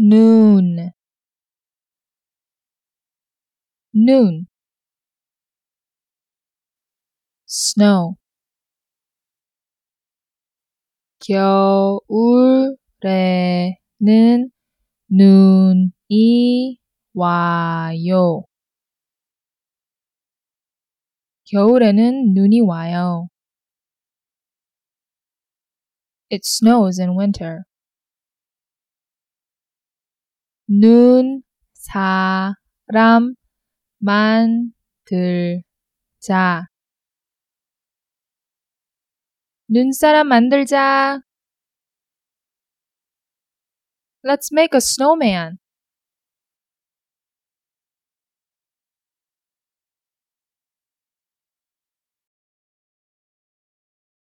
noon, noon. snow, 겨울에는 눈이 와요. 겨울에는 눈이 와요. It snows in winter. 눈 사람 만들자. 눈사람 만들자. Let's make a snowman.